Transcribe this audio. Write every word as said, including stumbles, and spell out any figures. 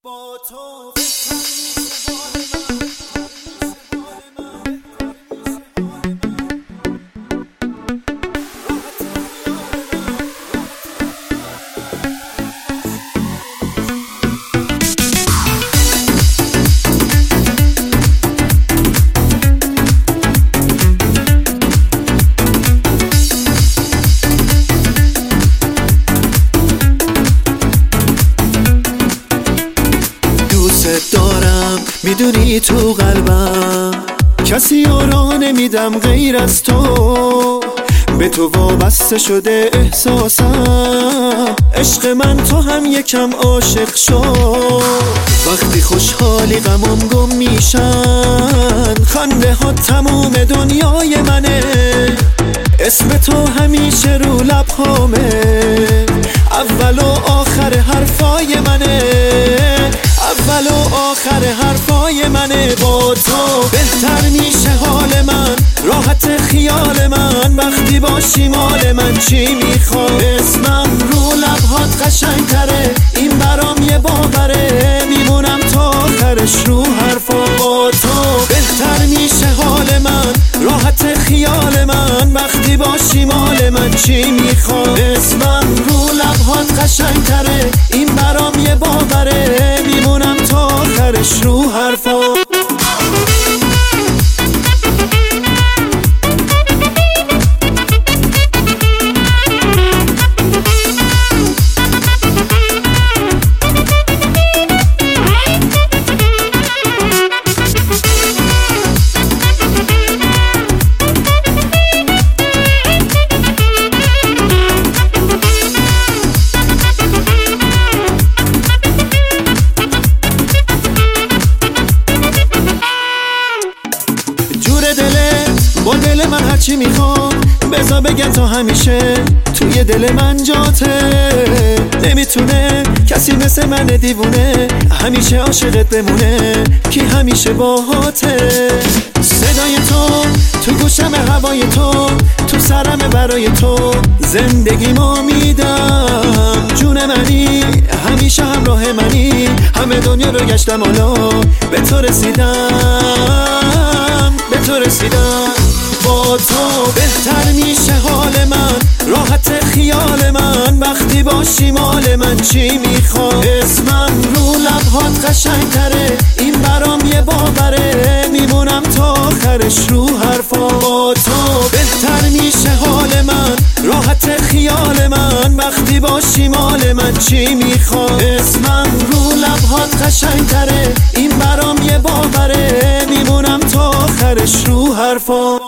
با تو دارم، میدونی تو قلبم کسی را نمیدم غیر از تو. به تو وابسته شده احساسم، عشق من تو هم یکم عاشق شو. وقتی خوشحالی غمم گم میشن، خنده ها تموم دنیای منه. اسم تو همیشه رو لبهامه، اول و آخر حرفای منه. اول و آخر حرفای منه. با تو بهتر میشه حال من، راحت خیال من. وقتی باشی مال من چی میخوام؟ اسمم رو لبهات قشنگ تره، این برام یه باوره. میمونم تا آخرش رو حرفا. با تو بهتر میشه حال من، راحت خیال من. وقتی باشی مال من چی میخوام؟ اسمم رو لبهات قشنگ تره، این برام یه باوره. میمونم تا آخرش رو حرفا. با دل من هرچی میخوام بذار بگم تا همیشه توی دل من جاته. نمیتونه کسی مثل من دیوونه همیشه عاشقت بمونه، کی همیشه باهاته. صدای تو تو گوشم، هوای تو تو سرم، برای تو زندگیمو میدم. جون منی همیشه همراه منی، همه دنیا رو گشتم حالا به تو رسیدم، به تو رسیدم. با تو بهتر میشه حال من، راحت خیال من. وقتی باشی مال من چی میخوام؟ اسمم رو لبهات قشنگ تره، این برام یه باوره. میمونم تا آخرش رو حرفا. با تو بهتر میشه حال من، راحت خیال من. وقتی باشی مال من چی میخوام؟ اسمم رو لبهات قشنگ تره، این برام یه باوره. میمونم تا آخرش رو حرفا.